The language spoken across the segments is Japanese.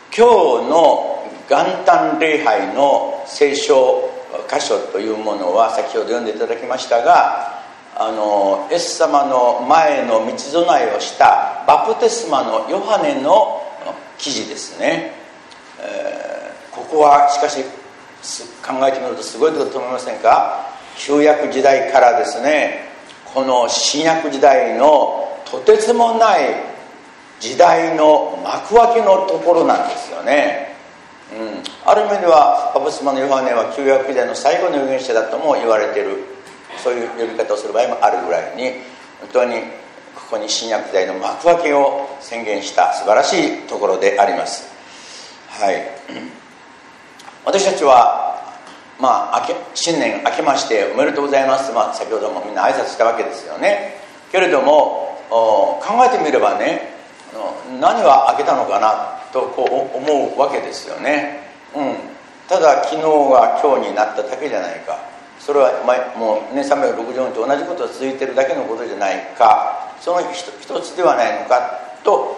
今日の元旦礼拝の聖書箇所というものは先ほど読んでいただきましたが、イエス様の前の道備えをしたバプテスマのヨハネの記事ですね。ここはしかし考えてみるとすごいことだと思いませんか。旧約時代からですね、この新約時代のとてつもない時代の幕開けのところなんですよね。ある意味ではバプテスマのヨハネは旧約時代の最後の預言者だとも言われている、そういう呼び方をする場合もあるぐらいに、本当にここに新約時代の幕開けを宣言した素晴らしいところであります。はい。私たちは新年明けましておめでとうございます、先ほどもみんな挨拶したわけですよね。けれども考えてみればね、何が明けたのかなとこう思うわけですよね。ただ昨日が今日になっただけじゃないか、それはもうね360日と同じことが続いているだけのことじゃないか、その一つではないのかと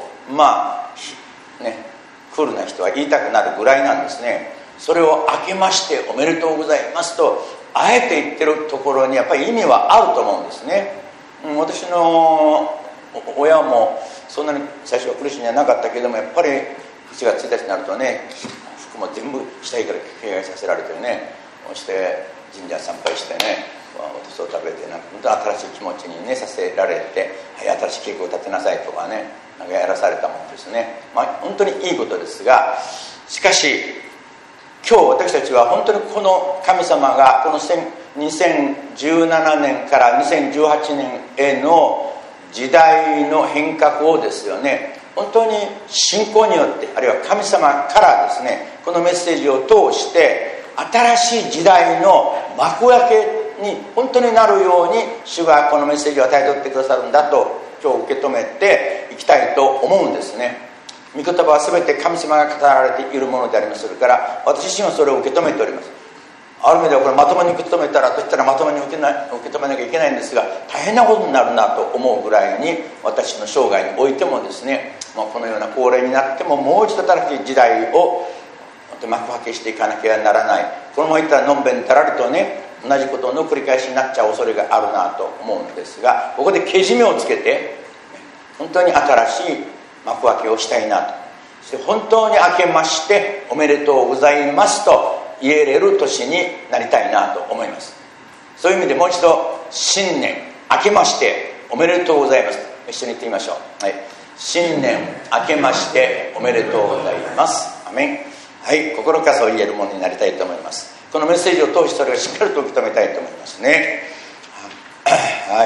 クールな人は言いたくなるぐらいなんですね。それを明けましておめでとうございますとあえて言ってるところにやっぱり意味はあると思うんですね。私の親もそんなに最初は苦しいんじゃなかったけども、やっぱり1月1日になるとね、服も全部下着から着替えさせられてね、そして神社参拝してね、お年を食べて本当に新しい気持ちにねさせられて、新しい計画を立てなさいとかね、やらされたものですね。本当にいいことですが、しかし今日私たちは本当にこの神様がこの2017年から2018年への時代の変革をですよね、本当に信仰によって、あるいは神様からですね、このメッセージを通して新しい時代の幕開けに本当になるように主がこのメッセージを与えておってくださるんだと今日受け止めていきたいと思うんですね。御言葉は全て神様が語られているものでありますから私自身はそれを受け止めております。ある意味ではこれまともに受け止めたらとしたらまともに受け止めなきゃいけないんですが、大変なことになるなと思うぐらいに私の生涯においてもですね、このような高齢になってももう一度新しい時代を幕開けしていかなきゃならない。このままいったらのんべんたらりとね、同じことの繰り返しになっちゃう恐れがあるなと思うんですが、ここでけじめをつけて本当に新しい幕開けをしたいなと、そして本当に明けましておめでとうございますと言えれる年になりたいなと思います。そういう意味でもう一度新年明けましておめでとうございます、一緒に言ってみましょう。はい、新年明けましておめでとうございます。アメン。はい、心からそう言えるものになりたいと思います。このメッセージを通してそれをしっかりと受け止めたいと思いますね。はい、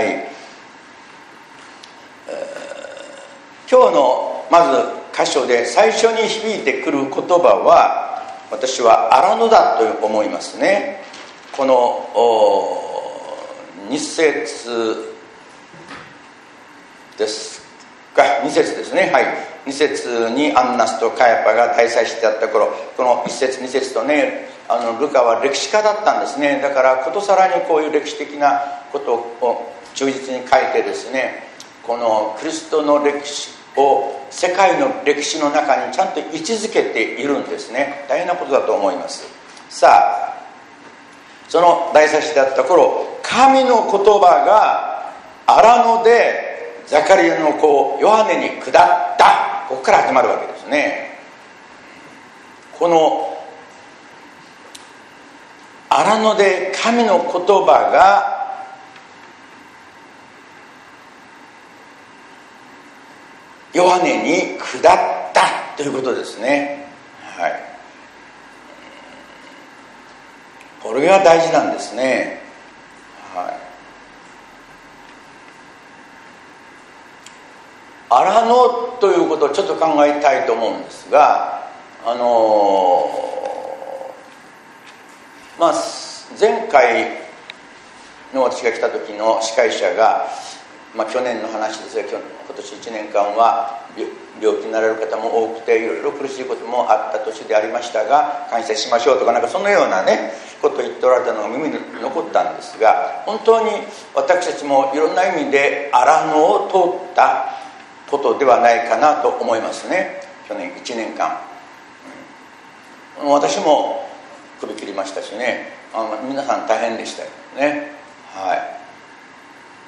今日のまず箇所で最初に響いてくる言葉は私は荒野だと思いますね。この2節ですか、2節ですね。はい、2節にアンナスとカヤパが大祭司であった頃、この1節2節とね、ルカは歴史家だったんですね。だからことさらにこういう歴史的なことを忠実に書いてですね、このキリストの歴史を世界の歴史の中にちゃんと位置づけているんですね。大変なことだと思います。さあ、その大祭司であった頃、神の言葉が荒野でザカリアの子ヨハネに下った、ここから始まるわけですね。この荒野で神の言葉がヨハネに下ったということですね。はい、これが大事なんですね。はい、荒野ということをちょっと考えたいと思うんですが、前回の私が来た時の司会者が、去年の話ですが、今年1年間は病気になられる方も多くていろいろ苦しいこともあった年でありましたが感謝しましょうとか、そのようなねことを言っておられたのが耳に残ったんですが、本当に私たちもいろんな意味で荒野を通ったことではないかなと思いますね。去年1年間私も首切りましたしね、皆さん大変でしたよね。はい。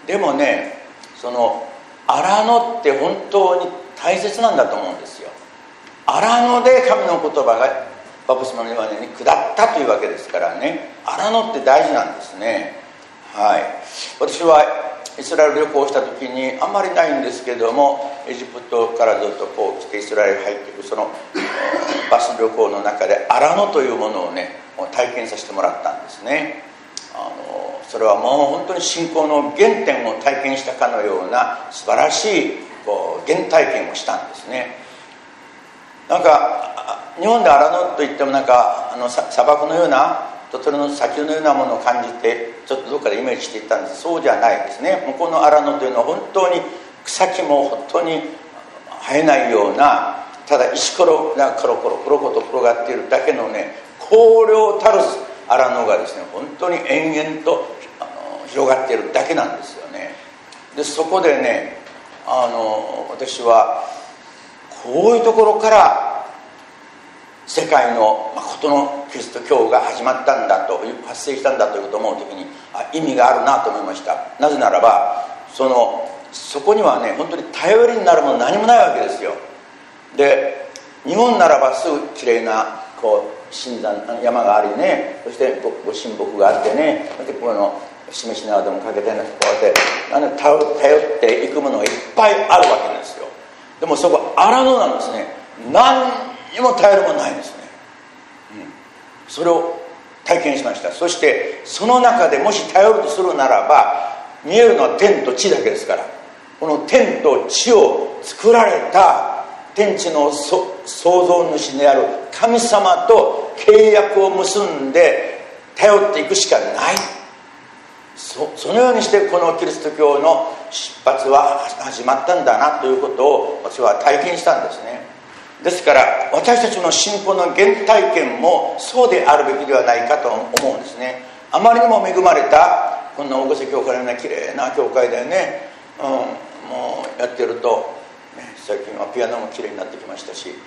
でもね、その荒野って本当に大切なんだと思うんですよ。荒野で神の言葉がバプテスマのヨハネに下ったというわけですからね、荒野って大事なんですね。はい。私はイスラエル旅行した時にあんまりないんですけれども、エジプトからずっとこう来てイスラエルに入っていくそのバス旅行の中で荒野というものをね体験させてもらったんですね。それはもう本当に信仰の原点を体験したかのような素晴らしい原体験をしたんですね。なんか日本で荒野といってもなんか砂漠のような鳥の砂丘のようなものを感じてちょっとどっかでイメージしていったんです。そうじゃないですね。向こうの荒野というのは本当に草木も本当に生えないような、ただ石ころがコロコロコロコロ転がっているだけのね荒涼たる荒野がですね本当に延々と広がっているだけなんですよね。でそこでね私はこういうところから世界の誠のキリスト教が始まったんだと発生したんだということを思うときに意味があるなと思いました。なぜならばそこにはね本当に頼りになるもの何もないわけですよ。で日本ならばすぐきれいな新山山がありね、そしてご神木があってね、そしてこの示しなどもかけてね、こうやって頼っていくものがいっぱいあるわけですよ。でもそこ荒野なんですね。何にも頼るものないんですね。それを体験しました。そしてその中でもし頼るとするならば見えるのは天と地だけですから、この天と地を作られた天地の創造主である神様と契約を結んで頼っていくしかない。そのようにしてこのキリスト教の出発は始まったんだなということを私は体験したんですね。ですから私たちの信仰の原体験もそうであるべきではないかと思うんですね。あまりにも恵まれたこんな大御所教会のような綺麗な教会でね、もうやってると、ね、最近はピアノも綺麗になってきましたし、ね、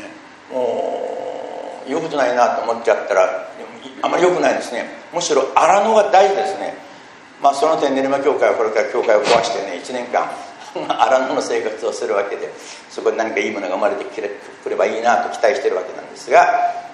もう言うことないなと思っちゃったらあまり良くないですね。むしろ荒野が大事ですね。その点練馬教会はこれから教会を壊してね1年間荒野の生活をするわけで、そこで何かいいものが生まれてくればいいなと期待しているわけなんですが、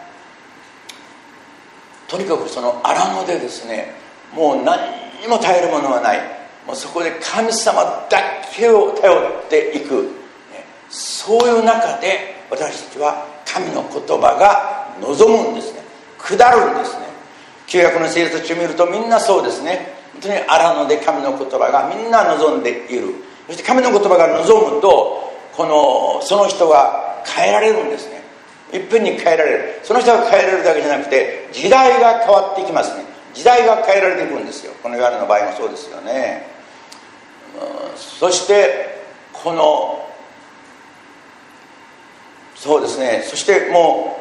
とにかくその荒野でですねもう何にも頼るものはない、もうそこで神様だけを頼っていく、そういう中で私たちは神の言葉が望むんですね。下るんですね。旧約の聖書たちを見るとみんなそうですね。本当に荒野で神の言葉がみんな望んでいる。そして神の言葉が望むとその人が変えられるんですね。いっぺんに変えられる。その人が変えられるだけじゃなくて時代が変わっていきますね。時代が変えられていくんですよ。このヨハネの場合もそうですよね。そしてそうですね、そしても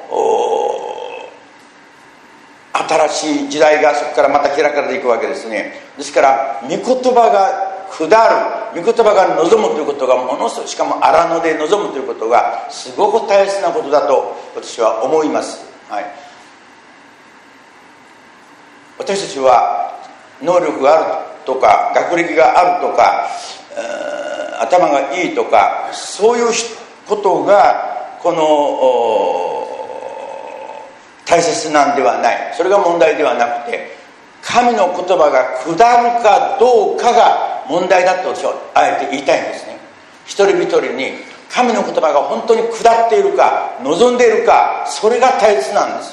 う新しい時代がそこからまた開かれていくわけですね。ですから御言葉が下る、御言葉が望むということがものすごい、しかも荒野で望むということがすごく大切なことだと私は思います。はい、私たちは能力があるとか学歴があるとか、頭がいいとかそういうことが大切なんではない。それが問題ではなくて神の言葉が下るかどうかが問題だと私はあえて言いたいんですね。一人一人に神の言葉が本当に下っているか望んでいるか、それが大切なんです。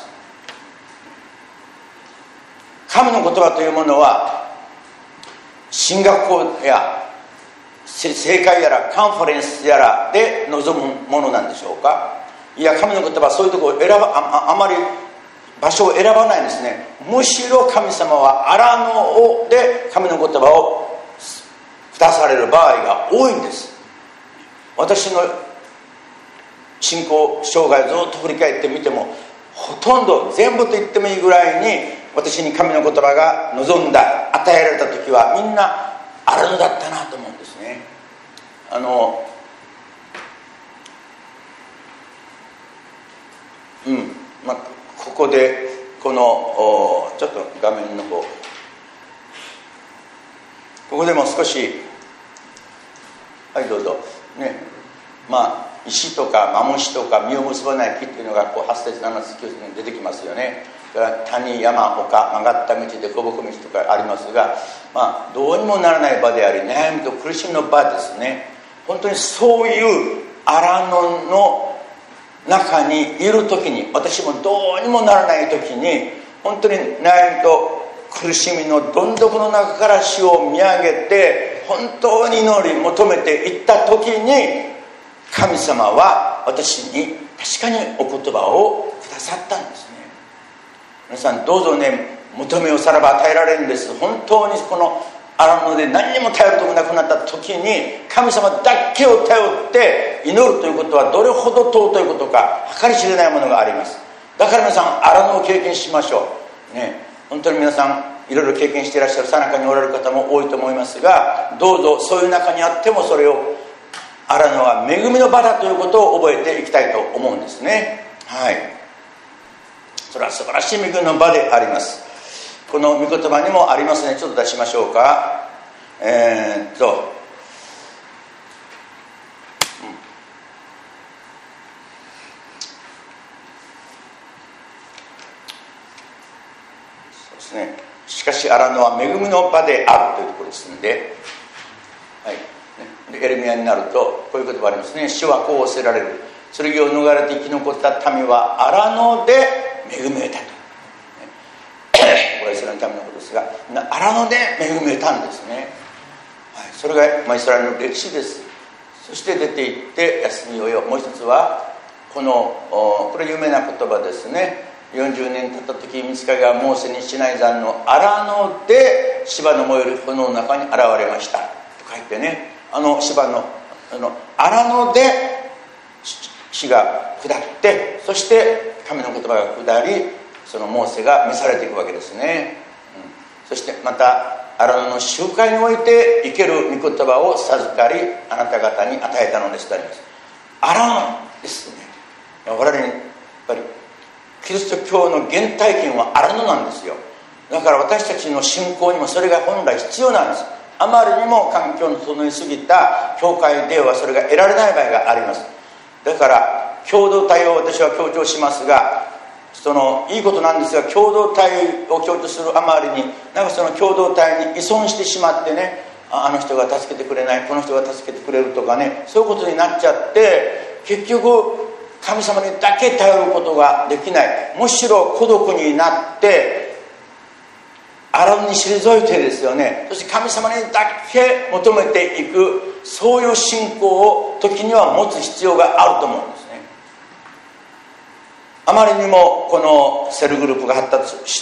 神の言葉というものは進学校や正会やらカンファレンスやらで望むものなんでしょうか。いや、神の言葉はそういうところをあまり場所を選ばないんですね。むしろ神様は荒野で神の言葉を下される場合が多いんです。私の信仰生涯をずっと振り返ってみてもほとんど全部と言ってもいいぐらいに私に神の言葉が望んだ与えられた時はみんな荒野だったなと思うんですね。 こでこのちょっと画面の方、ここでも少し、はいどうぞね、石とかマムシとか実を結ばない木っていうのが8節7節9節に出てきますよね。だから谷山丘曲がった道で小僕道とかありますが、どうにもならない場であり悩みと苦しみの場ですね。本当にそういう荒野の中にいる時に、私もどうにもならない時に、本当に悩みと苦しみのどん底の中から主を見上げて本当に祈り求めていった時に、神様は私に確かにお言葉をくださったんですね。皆さんどうぞね、求めをさらば与えられるんです。本当にこの荒野で何にも頼るとこなくなった時に、神様だけを頼って祈るということはどれほど尊いことか計り知れないものがあります。だから皆さん荒野を経験しましょうね。本当に皆さんいろいろ経験していらっしゃる最中におられる方も多いと思いますが、どうぞそういう中にあってもそれを荒野は恵みの場だということを覚えていきたいと思うんですね。はい、それは素晴らしい恵みの場であります。この御言葉にもありますね。ちょっと出しましょうか。そうですね。しかし荒野は恵みの場であるというところですので、はい、でエレミヤになるとこういう言葉ありますね。主はこう仰せられる。剣を逃れて生き残った民は荒野で恵みを得たと。これはイスラエルの民のことですが、荒野で恵みを得たんですね。はい、それがイスラエルの歴史です。そして出て行って休みをよ。もう一つはこれ有名な言葉ですね。40年経った時、御使いがモーセにシナイ山の荒野で芝の燃える炎の中に現れましたと書いてね、芝の荒野で火が下って、そして神の言葉が下り、そのモーセが召されていくわけですね。そしてまた荒野の集会において生ける御言葉を授かり、あなた方に与えたのですとあります。荒野ですね。我々にやっぱりキリスト教の原体験は荒野なんですよ。だから私たちの信仰にもそれが本来必要なんです。あまりにも環境の整いすぎた教会ではそれが得られない場合があります。だから共同体を私は強調しますが、いいことなんですが、共同体を強調するあまりにその共同体に依存してしまってね、あの人が助けてくれない、この人が助けてくれるとかね、そういうことになっちゃって、結局神様にだけ頼ることができない、むしろ孤独になって荒野に退いてですよね、そして神様にだけ求めていく、そういう信仰を時には持つ必要があると思うんですね。あまりにもこのセルグループが発達して、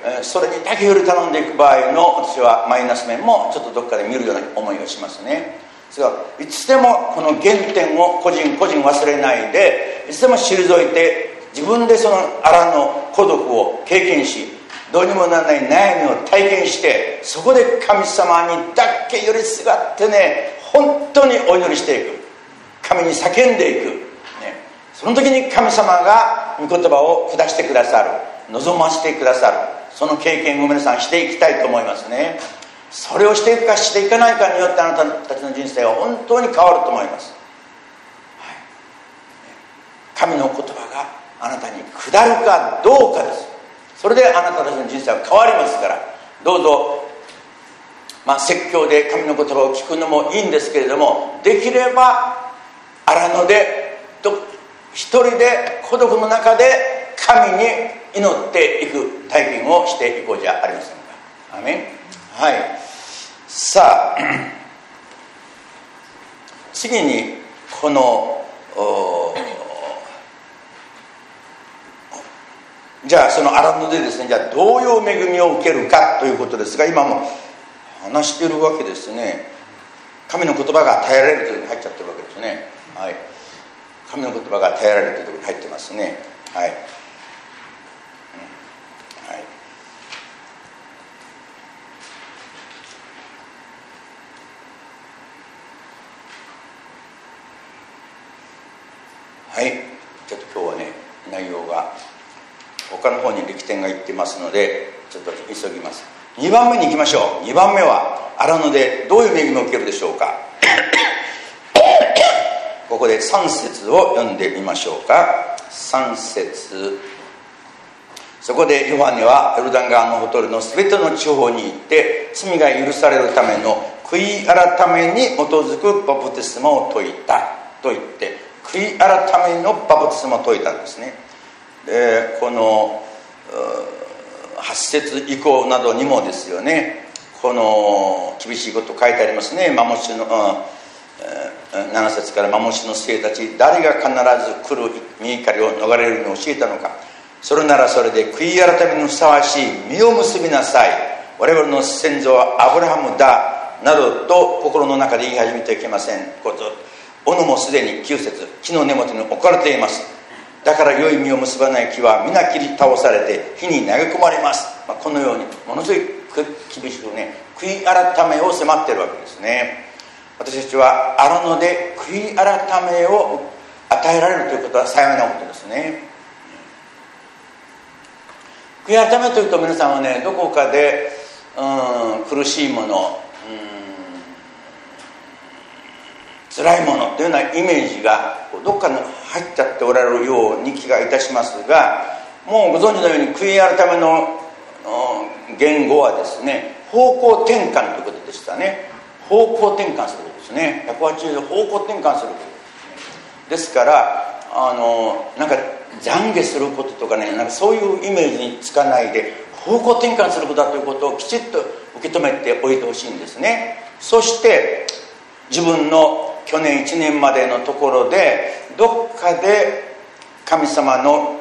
それにだけより頼んでいく場合の、私はマイナス面もちょっとどっかで見るような思いがしますね。ですが、いつでもこの原点を個人忘れないで、いつでも退いて自分でその荒の孤独を経験し、どうにもならない悩みを体験して、そこで神様にだけ寄りすがってね、本当にお祈りしていく、神に叫んでいく、ね、その時に神様が御言葉を下してくださる、望ませてくださる、その経験を皆さんしていきたいと思いますね。それをしていくかしていかないかによって、あなたたちの人生は本当に変わると思います。はい、神の言葉があなたに下るかどうかです。それであなたたちの人生は変わりますから、どうぞ、説教で神の言葉を聞くのもいいんですけれども、できれば荒野で一人で孤独の中で神に祈っていく体験をしていこうじゃありませんか。アメン。はい、さあ次にこのじゃあその荒野でですね、じゃあどういう恵みを受けるかということですが、今も話しているわけですね。神の言葉が与えられるというところに入っちゃってるわけですね。はい、神の言葉が与えられるというところに入ってますね。はい、はいはい、ちょっと今日はね、内容が他の方に力点がいってますのでちょっと急ぎます。2番目に行きましょう。2番目は荒野でどういう恵みを受けるでしょうか。ここで3節を読んでみましょうか。3節、そこでヨハネはヨルダン川のほとりのすべての地方に行って罪が許されるための悔い改めに基づくバプテスマを説いたと言って、悔い改めのバプテスマを説いたんですね。でこの8節以降などにもですよね、この厳しいこと書いてありますね。マモシの7節から、マモシの生たち、誰が必ず来る御怒りを逃れるように教えたのか。それならそれで悔い改めにふさわしい実を結びなさい。我々の先祖はアブラハムだなどと心の中で言い始めてはいけません。斧もすでに9節、木の根元に置かれています。だから良い実を結ばない木は皆切り倒されて火に投げ込まれます。このようにものすごい厳しくね、悔い改めを迫っているわけですね。私たちは荒野で悔い改めを与えられるということは幸いなことですね。悔い改めというと、皆さんはね、どこかで苦しいもの、辛いものというようなイメージがどっかに入っちゃっておられるように気がいたしますが、もうご存知のように悔い改めの言語はですね、方向転換ということでしたね。方向転換することですね。180度方向転換することですから、なんか懺悔することとかね、なんかそういうイメージにつかないで、方向転換することだということをきちっと受け止めておいてほしいんですね。そして自分の去年1年までのところでどっかで神様の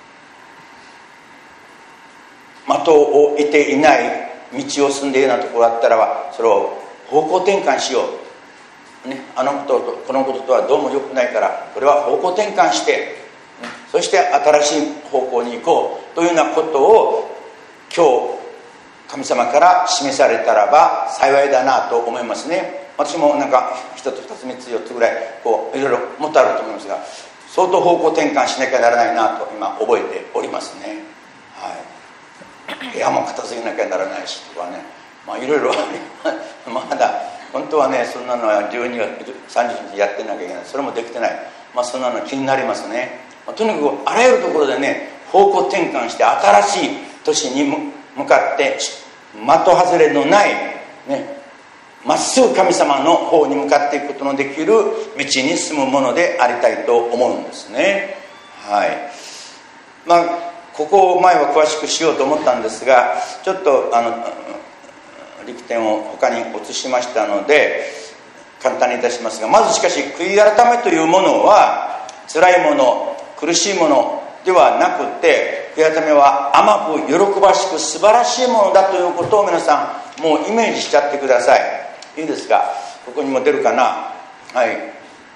的を得ていない道を進んでいるようなところだったらば、それを方向転換しよう、ね、あのこととこのこととはどうも良くないから、これは方向転換して、ね、そして新しい方向に行こうというようなことを今日神様から示されたらば幸いだなと思いますね。私もなんか1つ2つ3つ4つぐらいいろいろもっとあると思いますが、相当方向転換しなきゃならないなと今覚えておりますね。はい、部屋も片付けなきゃならないしとかね、いろいろまだ本当はね、そんなのは12月30日やってなきゃいけない。それもできてない。そんなの気になりますね。とにかくあらゆるところでね、方向転換して新しい年に向かって的外れのないね、まっすぐ神様の方に向かっていくことのできる道に進むものでありたいと思うんですね。はい。ここを前は詳しくしようと思ったんですが、ちょっと力点を他に移しましたので簡単にいたしますが、まずしかし悔い改めというものは辛いもの、苦しいものではなくて、悔い改めは甘く喜ばしく素晴らしいものだということを皆さんもうイメージしちゃってください。いいですか。ここにも出るかな。はい。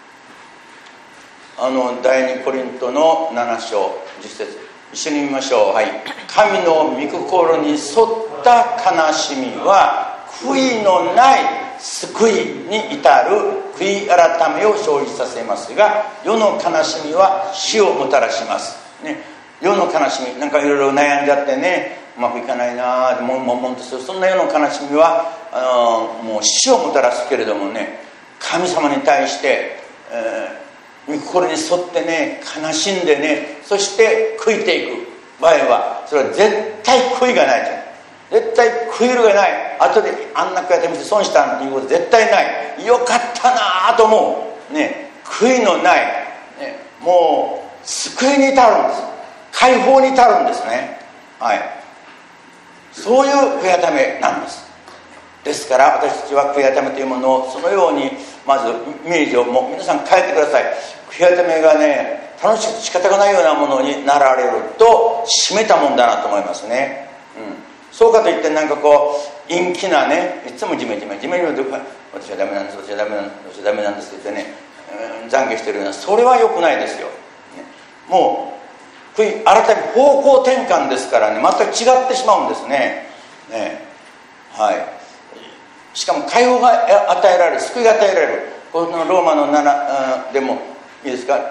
第2コリントの7章10節、一緒に見ましょう。はい。神の御心に沿った悲しみは悔いのない救いに至る悔い改めを生じさせますが、世の悲しみは死をもたらしますね。世の悲しみ、なんかいろいろ悩んじゃってね、うまくいかないな、悶々とする、そんな世の悲しみはもう死をもたらすけれどもね、神様に対して、御心に沿ってね、悲しんでね、そして悔いていく場合は、それは絶対悔いがないと、絶対悔いるがない、後であんな悔いてみて損したなんていうこと絶対ない、よかったなと思うね、悔いのない、ね、もう救いに至るんです、解放に至るんですね。はい。そういう悔い改めなんです。ですから私たちは悔い改めというものをそのようにまずイメージをもう皆さん変えてください。悔い改めがね、楽しくて仕方がないようなものになられると締めたもんだなと思いますね。そうかといってなんか陰気なね、いつもジメジメで私はダメなんです、私はダメなんです、私はダメなんですって言ってね、懺悔してるような、それは良くないですよ。もう悔い改め方向転換ですからね、全く違ってしまうんですね。はい。しかも解放が与えられる、救いが与えられる。このローマの7でもいいですか、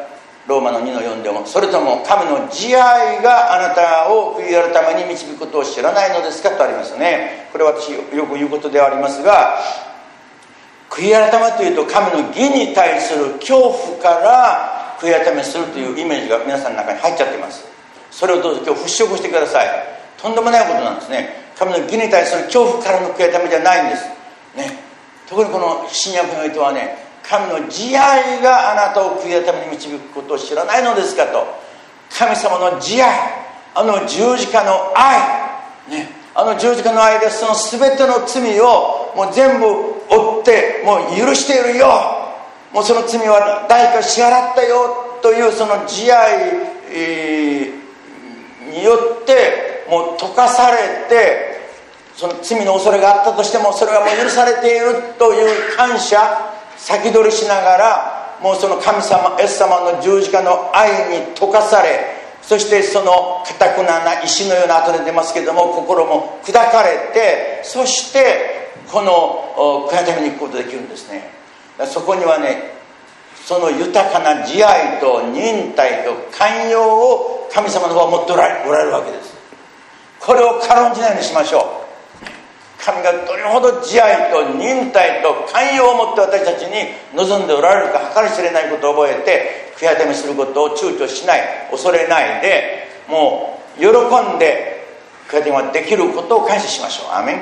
ローマの2の4でも、それとも神の慈愛があなたを悔い改めに導くことを知らないのですかとありますね。これは私よく言うことではありますが、悔い改めというと神の義に対する恐怖から悔い改めするというイメージが皆さんの中に入っちゃっています。それをどうぞ今日払拭してください。とんでもないことなんですね。神の義に対する恐怖からの悔い改めじゃないんですね。特にこの新約においてはね、神の慈愛があなたを悔い改めに導くことを知らないのですかと。神様の慈愛、あの十字架の愛、ね、あの十字架の愛でその全ての罪をもう全部負ってもう許しているよ、もうその罪は代価支払ったよというその慈愛、によってもう溶かされて、その罪の恐れがあったとしてもそれがもう許されているという感謝先取りしながら、もうその神様イエス様の十字架の愛に溶かされ、そしてその堅くな石のような後で出ますけれども心も砕かれて、そしてこの悔い改めに行くことができるんですね。そこにはね、その豊かな慈愛と忍耐と寛容を神様の方は持っておられるわけです。これを軽んじないようにしましょう。神がどれほど慈愛と忍耐と寛容を持って私たちに望んでおられるか計り知れないことを覚えて、悔い改めすることを躊躇しない、恐れないで、もう喜んで悔い改めができることを感謝しましょう。アーメン。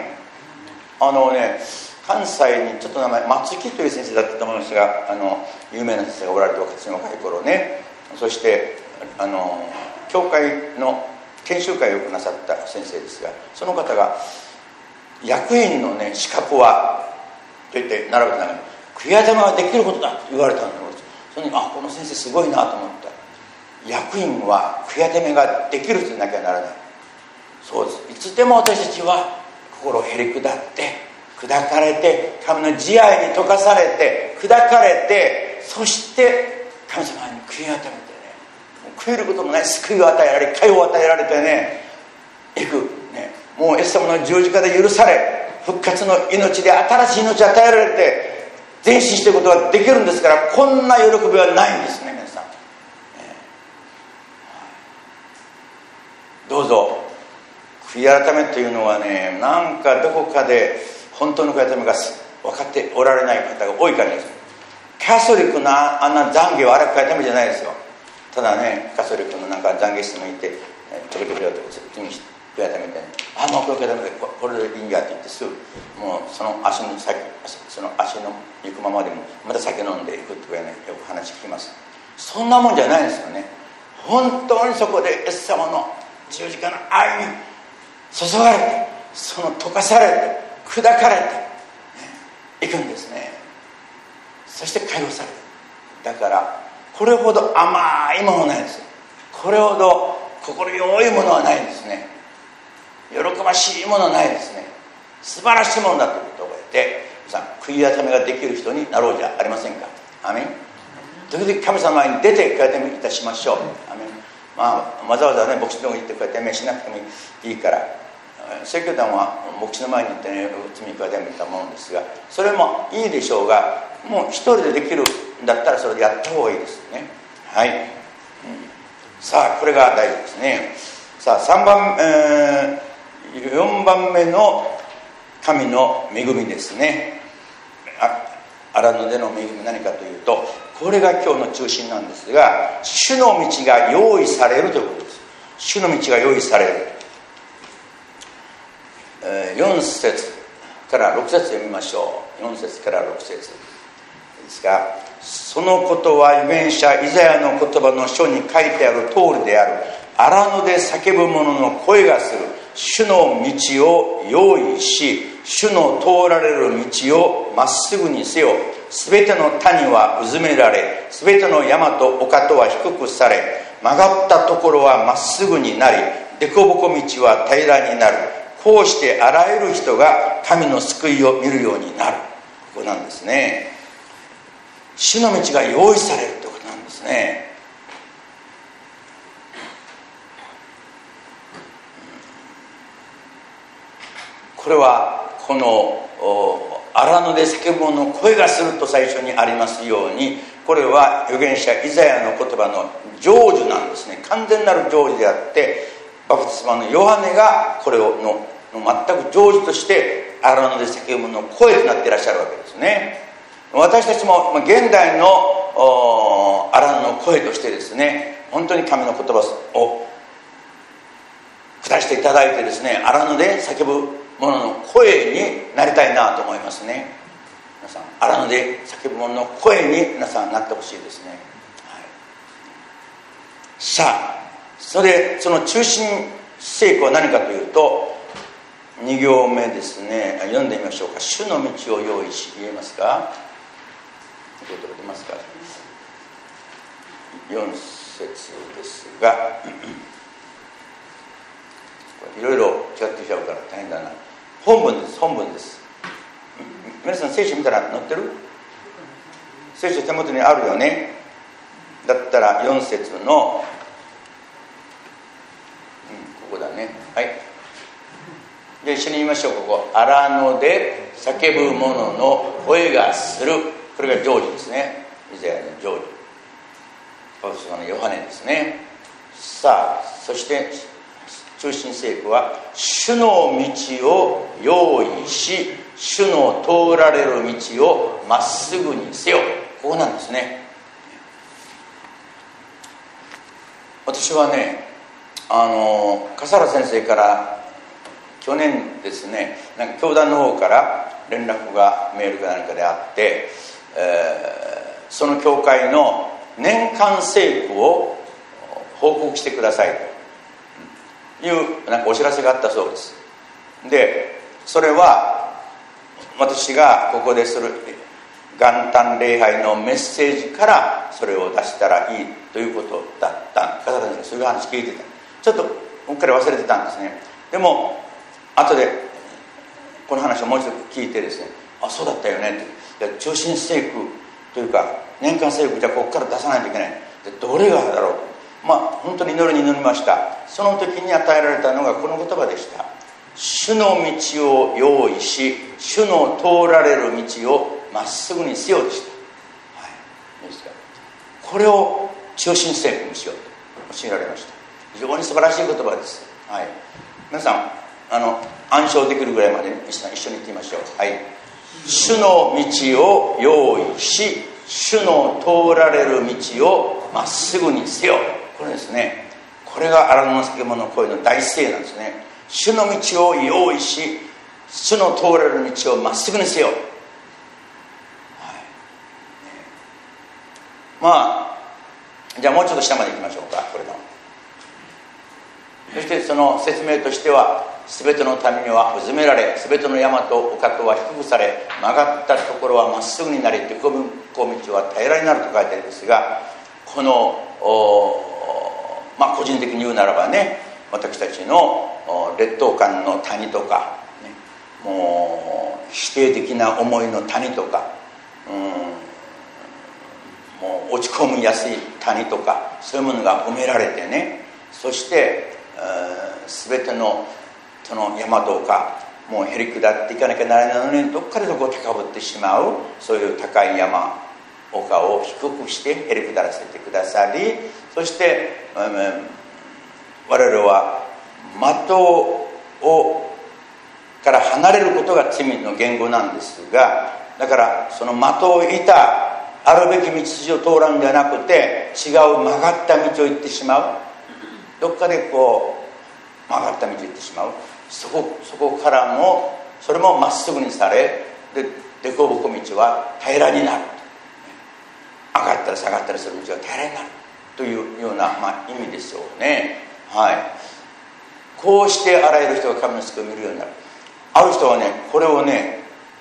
関西にちょっと名前松木という先生だったと思いますが、有名な先生がおられて、私の若い頃ね、そして教会の研修会をよくなさった先生ですが、その方が役員のね資格はと言って並べた中に悔い改めができることだと言われたので、その時この先生すごいなと思った。役員は悔い改めができる人でなきゃならない。そうです。いつでも私たちは心をへり下って砕かれて、神の慈愛に溶かされて砕かれて、そして神様に悔い改めてね、悔えることもない救いを与えられ、解放を与えられてね、いくね、もうイエス様の十字架で許され、復活の命で新しい命を与えられて前進していくことができるんですから、こんな喜びはないんですね。皆さん、どうぞ悔い改めというのはね、なんかどこかで本当の悔い改めが分かっておられない方が多いからです。カトリックなあんな懺悔はあれ悔い改めじゃないですよ。ただね、カトリックのなんか懺悔室にいてちょこちょこちょこ悔い改めて、もうこれ悔い改めてこれでいいんやって言って、すぐもうその足の行くままでもまた酒飲んでいくっていうね、よく話聞きます。そんなもんじゃないですよね。本当にそこでイエス様の十字架の愛に注がれて、その溶かされて砕かれていくんですね。そして解放される。だからこれほど甘いものはないです。これほど心よいものはないんですね。喜ばしいものはないですね。素晴らしいものだということを覚えて、皆さん悔い改めができる人になろうじゃありませんか。アメン。時々神様の前に出て悔い改めいたしましょう。アメン。わざわざね牧師のとこに行って悔い改めしなくてもいいから、説教団は牧師の前に行ってね罪悔い改めたものですが、それもいいでしょうが、もう一人でできるんだったらそれでやった方がいいですね。はい、さあこれが大事ですね。さあ4番目の神の恵みですね。荒野での恵み、何かというと、これが今日の中心なんですが、主の道が用意されるということです。主の道が用意される。4節から6節読みましょう。4節から6節ですが、そのことは預言者イザヤの言葉の書に書いてある通りである。荒野で叫ぶ者の声がする。主の道を用意し、主の通られる道をまっすぐにせよ。すべての谷はうずめられ、すべての山と丘とは低くされ、曲がったところはまっすぐになり、凸凹道は平らになる。こうしてあらゆる人が神の救いを見るようになる。ここなんですね。主の道が用意されるということなんですね。これはこの荒野で叫ぶ者の声がすると最初にありますように、 これは預言者イザヤの言葉の成就なんですね。完全なる成就であって、バプテスマのヨハネがこれをの全く成就として荒野で叫ぶの声となっていらっしゃるわけですね。私たちも現代の荒野の声としてですね、本当に神の言葉を下していただいてですね、荒野で叫ぶ者の声になりたいなと思いますね。皆さん、荒野で叫ぶ者の声に皆さんなってほしいですね、はい。さあ、その中心聖句は何かというと、2行目ですね。読んでみましょうか。主の道を用意し、言えますか？どうとか出ますか？4節ですがいろいろ違ってきちゃうから大変だな。本文です。皆さん聖書見たら載ってる？聖書手元にあるよね。だったら4節の、ここだね。はい。じゃあ一緒に言いましょう。ここ、荒野で叫ぶ者の声がする。これが成就ですね。イザヤの成就。バプテスマのヨハネですね。さあ、そして中心聖句は、主の道を用意し、主の通られる道をまっすぐにせよ。ここなんですね。私はね、笠原先生から去年ですね、なんか教団の方から連絡がメールか何かであって、その教会の年間聖句を報告してくださいというなんかお知らせがあったそうです。で、それは私がここでする元旦礼拝のメッセージからそれを出したらいいということだった。笠原先生、そういう話聞いてた。ちょっとうっかり忘れてたんですね。でも後でこの話をもう一度聞いてですね、あ、そうだったよねって。中心聖句というか年間聖句、じゃあここから出さないといけない。で、どれがだろう。本当に祈りに祈りました。その時に与えられたのがこの言葉でした。主の道を用意し、主の通られる道をまっすぐにせよでした、はい、ですか。これを中心聖句にしようと教えられました。非常に素晴らしい言葉です、はい。皆さん暗唱できるぐらいまで一緒に言ってみましょう。はい。主の道を用意し、主の通られる道をまっすぐにせよ。これですね。これが荒野の叫者の声の大声なんですね。主の道を用意し、主の通られる道をまっすぐにせよ。じゃあもうちょっと下まで行きましょうか。これのそしてその説明としては、全ての民にはうずめられ、全ての山と丘とは低くされ、曲がったところはまっすぐになり、凸凹道は平らになると書いてあるんですが、この個人的に言うならばね、私たちの劣等感の谷とか、ね、もう否定的な思いの谷とか、もう落ち込みやすい谷とか、そういうものが埋められてね、そして全てのその山とかもうへり下っていかなきゃならないのに、どっかでそこを高ぶってしまう、そういう高い山丘を低くしてへり下らせてくださり、そして我々は的から離れることが罪の言語なんですが、だからその的を射たあるべき道筋を通らんではなくて、違う曲がった道を行ってしまう。どっかでこう曲がった道を行ってしまう。そこからもそれもまっすぐにされ、で凸凹道は平らになる。上がったり下がったりする道が平らになるというような、意味でしょうね。はい。こうしてあらゆる人が神の救いを見るようになる。ある人はね、これをね、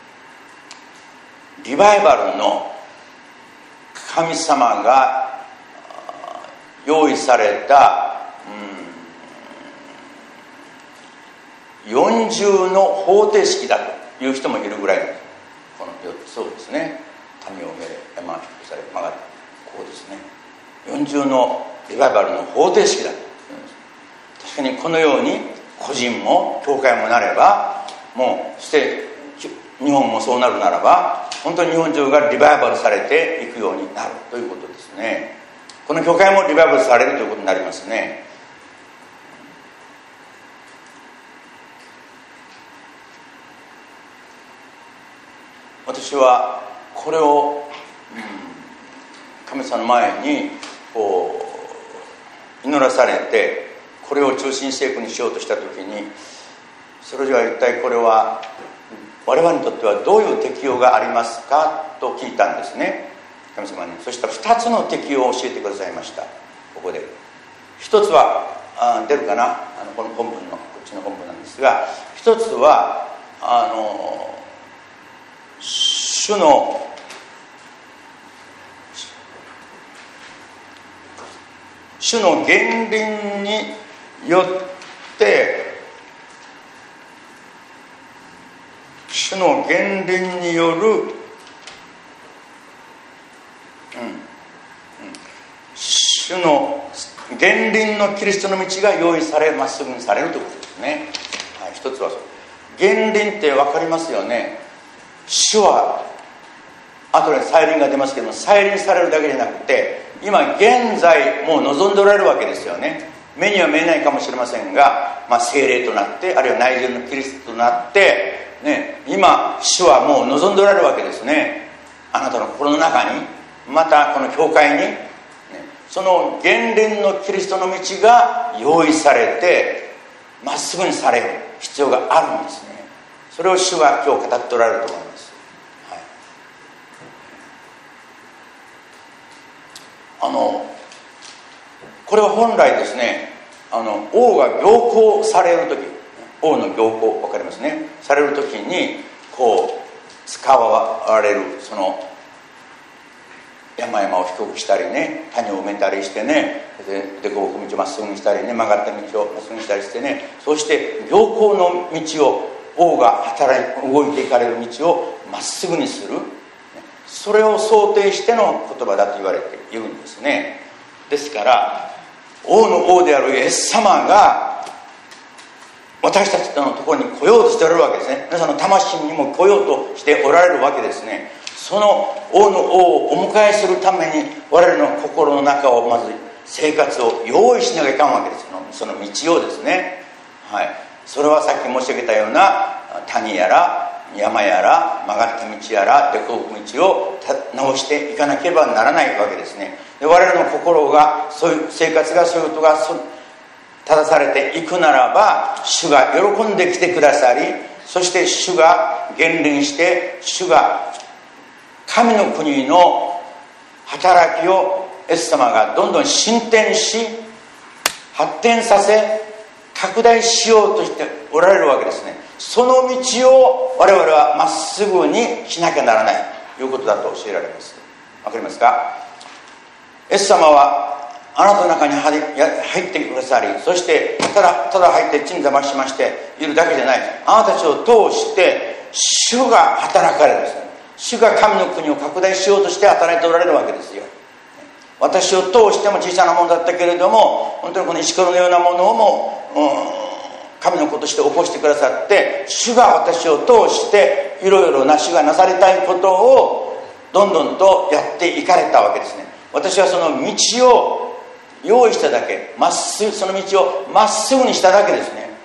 リバイバルの神様が用意された、四重の方程式だという人もいるぐらいです。この4つをですね、谷を埋めれ、山を低くされ、曲がって、こうですね、四重のリバイバルの方程式だと言うんです。確かにこのように個人も教会もなれば、もうして日本もそうなるならば、 本当に日本中がリバイバルされていくようになるということですね。この教会もリバイバルされるということになりますね。私はこれを、神様の前にこう祈らされて、これを中心聖句にしようとした時に、それじゃあ一体これは我々にとってはどういう適用がありますかと聞いたんですね、神様に。そしたら2つの適用を教えてくださいました。ここで1つは出るかな、この本文のこっちの本文なんですが、1つは主の言輪によって主の言輪による、主の言輪のキリストの道が用意され、まっすぐにされるということですね。はい、一つはそう。言輪って分かりますよね。主は後で再臨が出ますけども、再臨されるだけじゃなくて、今現在もう望んでおられるわけですよね。目には見えないかもしれませんが、聖霊となって、あるいは内住のキリストとなって今主はもう望んでおられるわけですね。あなたの心の中に、またこの教会に、その言輪のキリストの道が用意されて、まっすぐにされる必要があるんですね。それを主が今日語っておられると思います。これは本来ですね、王が行幸される時、王の行幸分かりますね、される時にこう使われる、その山々を低くしたりね、谷を埋めたりしてね、でこぼこ道をまっすぐにしたりね、曲がった道をまっすぐにしたりしてね、そして行幸の道を、王が動いていかれる道をまっすぐにする、それを想定しての言葉だと言われているんですね。ですから王の王であるイエス様が私たちのところに来ようとしておられるわけですね。皆さんの魂にも来ようとしておられるわけですね。その王の王をお迎えするために、我々の心の中をまず生活を用意しなきゃいかんわけです。その道をですね、はい、それはさっき申し上げたような谷やら山やら曲がった道やら凸凹道を直していかなければならないわけですね。で我々の心がそういう生活が、そういうことが正されていくならば、主が喜んできてくださり、そして主が言輪して、主が神の国の働きをイエス様がどんどん進展し、発展させ、拡大しようとしておられるわけですね。その道を我々はまっすぐにしなきゃならないということだと教えられます。わかりますか？イエス様はあなたの中に入ってくださり、そしてただ入って鎮座ましましているだけじゃない、あなたたちを通して主が働かれるんですね。主が神の国を拡大しようとして働いておられるわけですよ。私を通しても小さなものだったけれども、本当にこの石ころのようなものをも神の子として起こしてくださって、主が私を通していろいろな主がなされたいことをどんどんとやっていかれたわけですね。私はその道を用意しただけ、その道をまっすぐにしただけですね。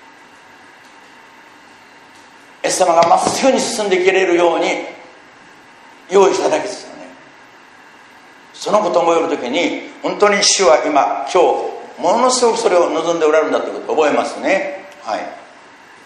イエス様がまっすぐに進んでいけれるように用意しただけですよね。そのことを思えるときに、本当に主は今日ものすごくそれを望んでおられるんだということを覚えますね。はい。